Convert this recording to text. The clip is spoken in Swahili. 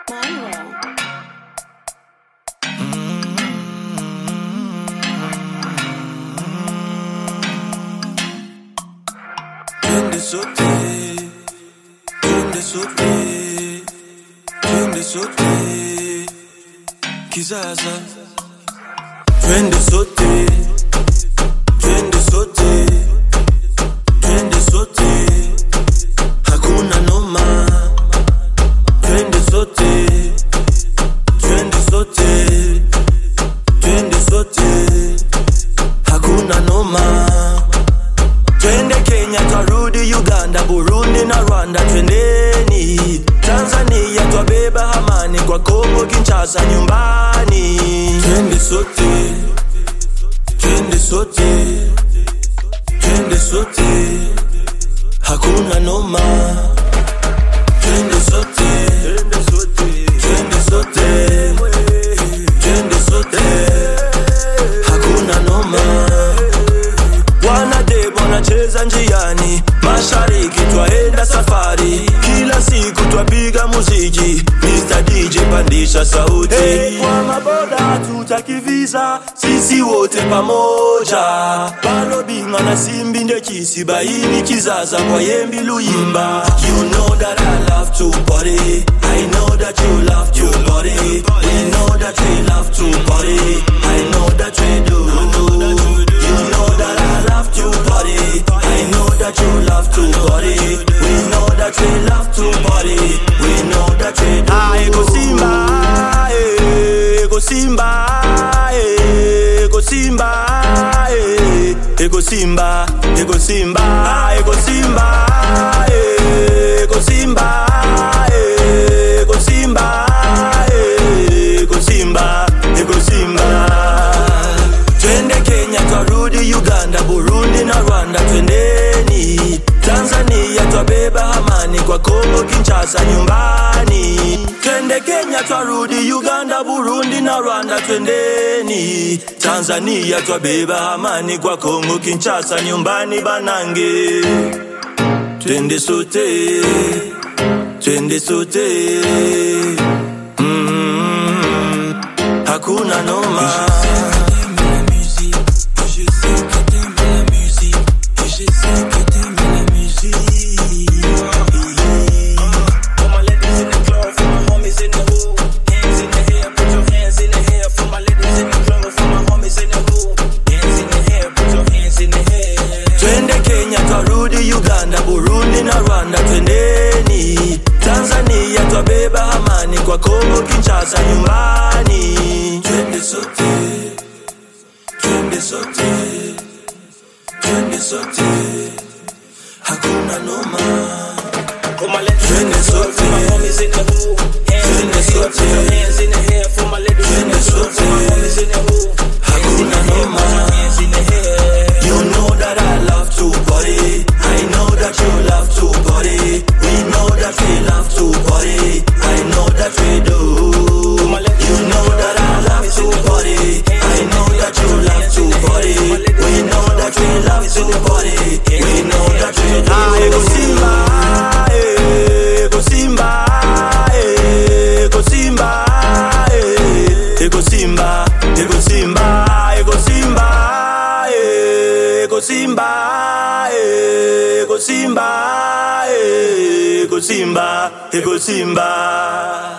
Manuel. Twende sote, twende sote, twende sote, kizaza. Twende sote, twende sote, twende sote, hakuna noma. Twende sote, twende sote, twende sote, hakuna noma. Twende Kenya twarudi Uganda, Burundi na Rwanda twendeni. Tanzania twabeba amani kwa Kongo Kinshasa nyumbani. Twende sote, twende sote, twende sote, hakuna noma. Twende sote, twende sote, twende sote, twende sote, hakuna noma. Wanacheza njiani, mashariki twaenda safari. Kila siku twapiga muziki, Mr. DJ pandisha sauti. Hey, kwa maboda tutaki visa, sisi wote pamoja. Balobinga na Simbi nde Kisibaini, kizaza kwa Yembi Luyimba. You know that I love to party, I know that you love to party. We know that we love to party, I know that we do. You know that I love to party, I know that you love to party. We know that we love to party, we know that we do. Ego Simba, ego Simba, ego Simba, ego Simba, ego Simba, ego Simba, ego Simba, ego Simba, ego Simba, ego Simba. Twende Kenya twarudi Uganda, Burundi na Rwanda twendeni. Tanzania twabeba amani kwa Kongo Kinshasa nyumbani. Twende Kenya twarudi Uganda, Burundi na Rwanda twendeni. Tanzania twabeba amani kwa Kongo Kinshasa nyumbani banange. Twende sote, twende sote, hakuna noma. Uganda, Burundi na Rwanda twendeni. Tanzania twabeba amani kwa Kongo Kinshasa nyumbani. Twende sote, twende sote, twende sote, hakuna noma. Twende sote, twende sote, twende sote, hakuna noma. You know that I love to party, I know that you love to party. We know that we love to party, I know that we do. You know that I love to party, I know that you love to party. We know that we love to party, we know that we do. Ego Simba, ego Simba, ego Simba, ego Simba, ego Simba, ego Simba, ego Simba, ego Simba, ego Simba, ego Simba.